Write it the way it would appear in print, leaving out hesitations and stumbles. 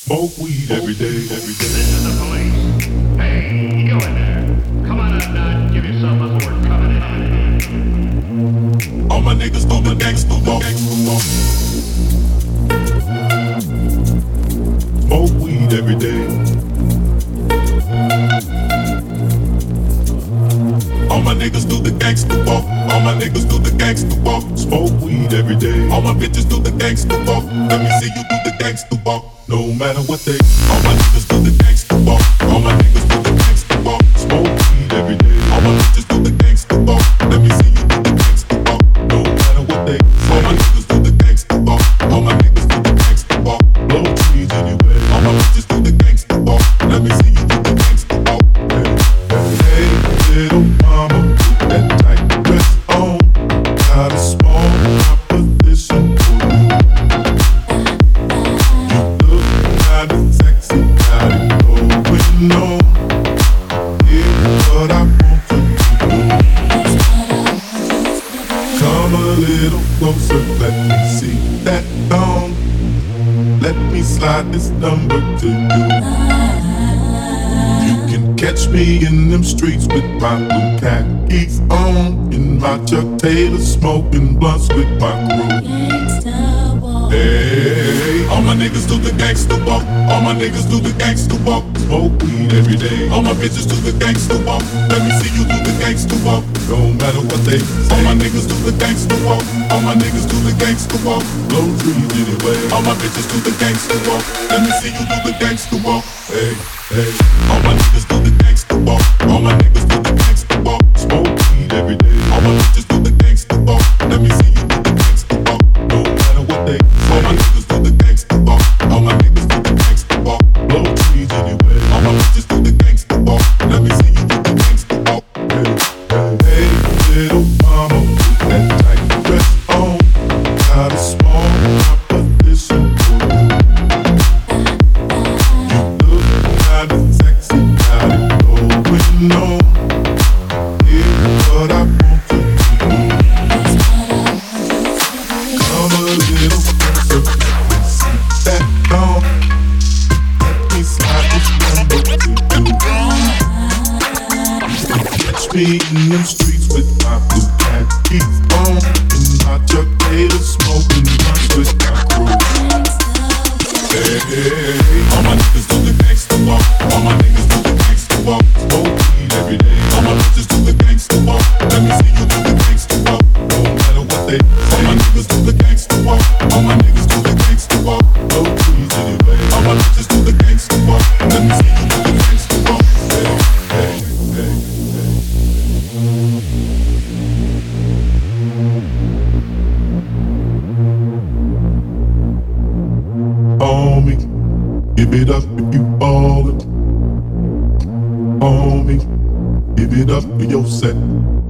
Smoke weed every day, every day. This is the police. Hey, you in there? Come on outside, give yourself a word coming in. All my niggas do the gangsta walk. Smoke weed every day. All my niggas do the gangsta walk. All my niggas do the gangsta walk. Smoke weed every day. All my bitches do the gangsta walk. Let me see you do the gangsta walk. No matter what they. All my niggas do the gangsta walk. All my niggas do the gangsta walk. Smoke weed every day. All my bitches do the gangsta walk. Let me see you do the gangsta walk. No matter what they. All my niggas do the gangsta walk. All my niggas do the gangsta walk. Blow trees anyway. All my bitches do the gangsta walk. Let me see you do the gangsta walk. Hey, little mama, put that tight dress on. Got a small proposition for you. You look kinda sexy, got it going on. Here's what I want you to do. Come a little closer, let me see that thong. Let me slide this number to you. You can catch me in them streets with my blue khakis on. In my Chuck Taylor smoking blunts with my crew. Hey, all my niggas do the gangsta walk. All my niggas do the gangsta walk. Smoke weed every day. All my bitches do the gangsta walk. Let me see you do the gangsta walk. No matter what they say. All my niggas do the gangsta walk. All my niggas do the gangsta walk. Blow trees anyway. All my bitches do the gangsta walk. Let me see you do the gangsta walk. Hey, hey. All my niggas do the gangsta walk. All my niggas do the gangsta walk. Smoke weed every day. All my bitches do the gangsta walk. Let me see you do the gangsta walk. No matter what they. All my niggas do the gangsta walk. All my niggas do the gangsta walk. Blow trees anyway. All my bitches do the gangsta walk. Let me see you do the gangsta walk. Hey, hey, hey, little mama, put that tight dress on. Got a small proposition for you. You look kinda sexy, got it going on. Here's what I want you to do. Come a little closer, let me see that thong. Let me slide this number to you. Catch me in them streets with my blue khakis on. In my Chuck Taylor smoking blunts with my crew. Hey, hey, hey. All my niggas do the gangsta walk. All my niggas do the gangsta walk. Smoke weed every day. All my bitches do the gangsta walk. Let me see you do the gangsta walk. No matter what they say. All my niggas do the gangsta walk. All my niggas do the gangsta walk. No trees anyway. All my bitches do the gangsta walk. Let me see you do the gangsta walk. Hey, hey, hey, hey. Homie, give it up if you ballin'. Homie, give it up for your set.